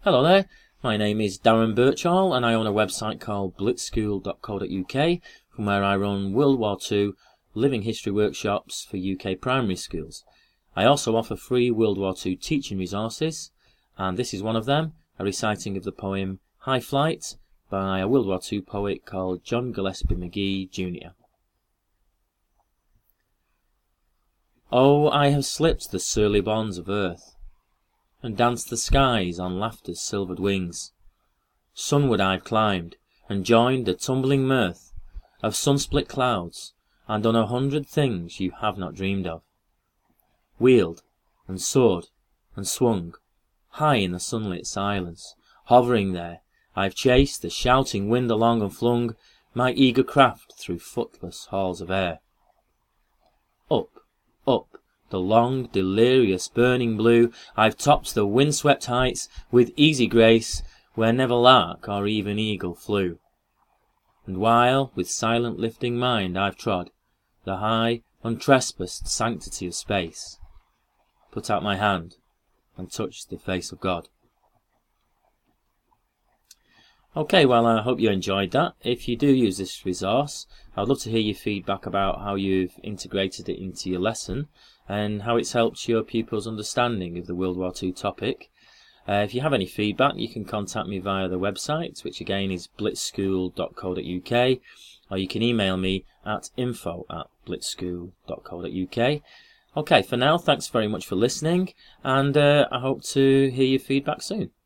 Hello there, my name is Darren Birchall and I own a website called blitzschool.co.uk from where I run World War II living history workshops for UK primary schools. I also offer free World War II teaching resources, and this is one of them, a reciting of the poem High Flight by a World War II poet called John Gillespie Magee Jr. Oh, I have slipped the surly bonds of earth, and danced the skies on laughter's silvered wings. Sunward I've climbed, and joined the tumbling mirth of sun-split clouds, and done 100 things you have not dreamed of. Wheeled, and soared, and swung, high in the sunlit silence, hovering there, I've chased the shouting wind along and flung my eager craft through footless halls of air. Up, up, the long, delirious, burning blue, I've topped the wind-swept heights with easy grace, where never lark or even eagle flew. And while, with silent lifting mind, I've trod the high, untrespassed sanctity of space, put out my hand and touched the face of God. Okay, well, I hope you enjoyed that. If you do use this resource, I'd love to hear your feedback about how you've integrated it into your lesson and how it's helped your pupils' understanding of the World War II topic. If you have any feedback, you can contact me via the website, which again is blitzschool.co.uk, or you can email me at info@blitzschool.co.uk. Okay, for now, thanks very much for listening, and I hope to hear your feedback soon.